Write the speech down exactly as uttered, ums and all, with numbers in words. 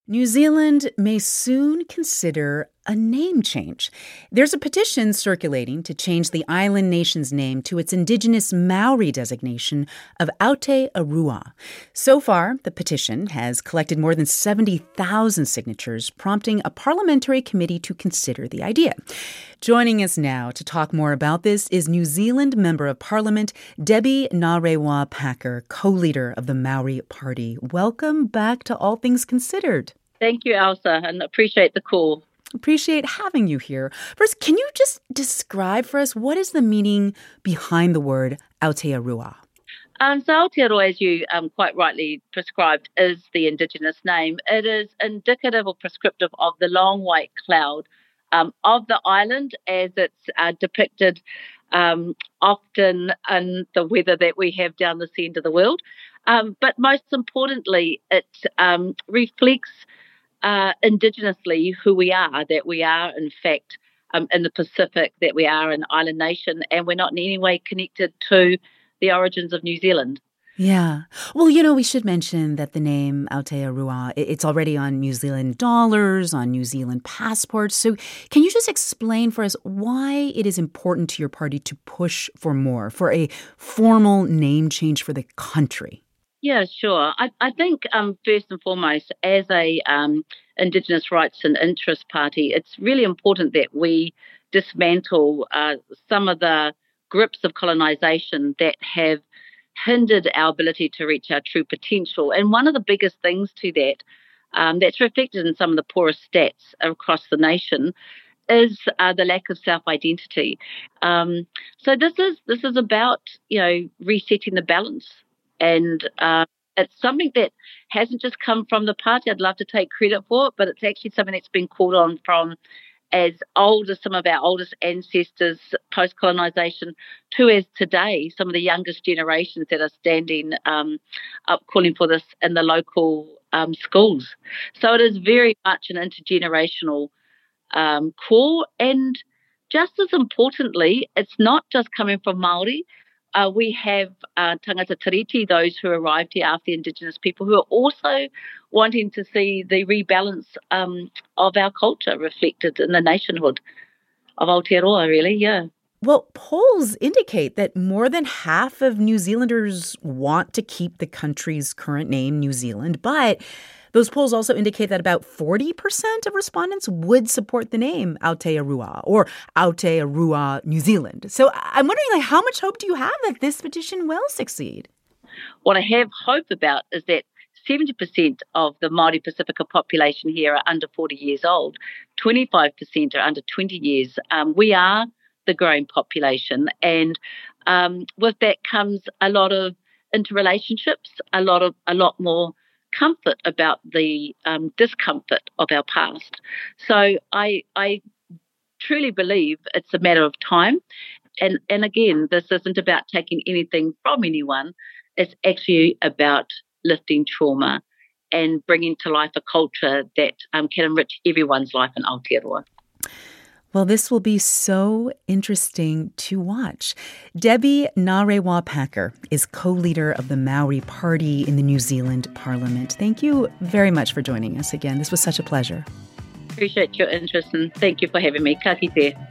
New Zealand may soon consider a name change. There's a petition circulating to change the island nation's name to its indigenous Maori designation of Aotearoa. So far, the petition has collected more than seventy thousand signatures, prompting a parliamentary committee to consider the idea. Joining us now to talk more about this is New Zealand Member of Parliament Debbie Ngarewa-Packer, co-leader of the Maori Party. Welcome back to All Things Considered. Thank you, Elsa, and appreciate the call. Appreciate having you here. First, can you just describe for us what is the meaning behind the word Aotearoa? Um, so Aotearoa, as you um, quite rightly prescribed, is the Indigenous name. It is indicative or prescriptive of the long white cloud um, of the island as it's uh, depicted um, often in the weather that we have down this end of the world. Um, but most importantly, it um, reflects Uh, indigenously who we are, that we are, in fact, um, in the Pacific, that we are an island nation, and we're not in any way connected to the origins of New Zealand. Yeah. Well, you know, we should mention that the name Aotearoa, it's already on New Zealand dollars, on New Zealand passports. So can you just explain for us why it is important to your party to push for more, for a formal name change for the country? Yeah, sure. I, I think um, first and foremost, as a um, Indigenous rights and interest party, it's really important that we dismantle uh, some of the grips of colonisation that have hindered our ability to reach our true potential. And one of the biggest things to that, um, that's reflected in some of the poorest stats across the nation, is uh, the lack of self-identity. Um, so this is this is about, you know, resetting the balance. And uh, it's something that hasn't just come from the party. I'd love to take credit for it, but it's actually something that's been called on from as old as some of our oldest ancestors post-colonisation to as today, some of the youngest generations that are standing um, up calling for this in the local um, schools. So it is very much an intergenerational um, call. And just as importantly, it's not just coming from Māori. Uh, we have uh, tangata tiriti, those who arrived here after the Indigenous people, who are also wanting to see the rebalance um, of our culture reflected in the nationhood of Aotearoa, really, yeah. Well, polls indicate that more than half of New Zealanders want to keep the country's current name, New Zealand, but those polls also indicate that about forty percent of respondents would support the name Aotearoa or Aotearoa New Zealand. So I'm wondering, like, how much hope do you have that this petition will succeed? What I have hope about is that seventy percent of the Māori Pacifica population here are under forty years old. twenty-five percent are under twenty years. Um, we are the growing population, and um, with that comes a lot of interrelationships, a lot of a lot more comfort about the um, discomfort of our past. So I I truly believe it's a matter of time. And, and again, this isn't about taking anything from anyone. It's actually about lifting trauma and bringing to life a culture that um, can enrich everyone's life in Aotearoa. Well, this will be so interesting to watch. Debbie Ngarewa-Packer is co-leader of the Maori Party in the New Zealand Parliament. Thank you very much for joining us again. This was such a pleasure. Appreciate your interest and thank you for having me. Ka kite.